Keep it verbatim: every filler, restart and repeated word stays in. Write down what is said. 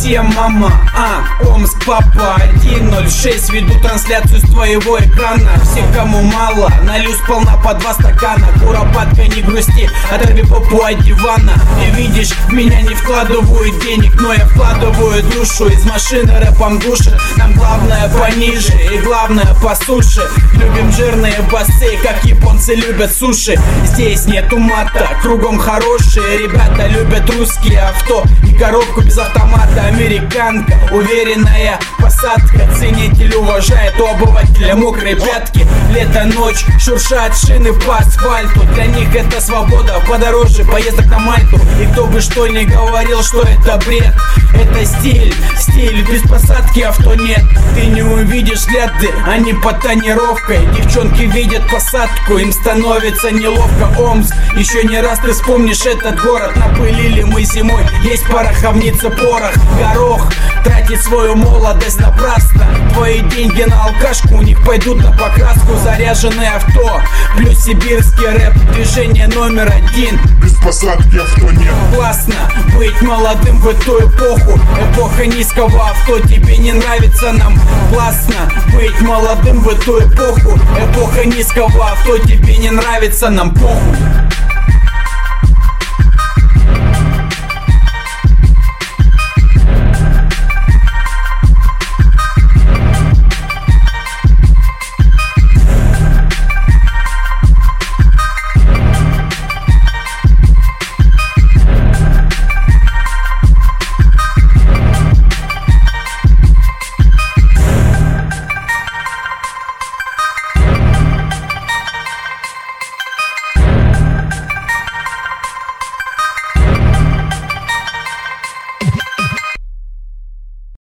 всем, мама, а, Омск, папа, один ноль шесть. Веду трансляцию с твоего экрана. Все, кому мало, налью сполна по два стакана. Куропатка, не грусти, оторви попу от дивана. И видишь, в меня не вкладывают денег, но я вкладываю душу. Из машины рэпом душит. Нам главное пониже и главное по суше. Любим жирные басы, как японцы любят суши. Здесь нету мата, кругом хорошие ребята. Любят русские авто и коробку без автомата. Американка, уверенная посадка. Ценитель уважает у обывателя мокрые пятки. Лето, ночь, шуршат шины по асфальту. Для них это свобода, подороже поездок на Мальту. И кто бы что ни говорил, что это бред, это стиль, стиль, без посадки авто нет. Ты не увидишь следы, они под тонировкой. Девчонки видят посадку, им становится неловко. Омск, еще не раз ты вспомнишь этот город. Напылили мы зимой, есть пороховница порох. Горох тратит свою молодость напрасно. Твои деньги на алкашку, у них пойдут на покраску. Заряженное авто, плюс сибирский рэп. Движение номер один, без посадки авто нет. Классно быть молодым в эту эпоху. Эпоха низкого авто, тебе не нравится нам. Классно быть молодым в эту эпоху. Эпоха низкого авто, тебе не нравится нам. Похуй.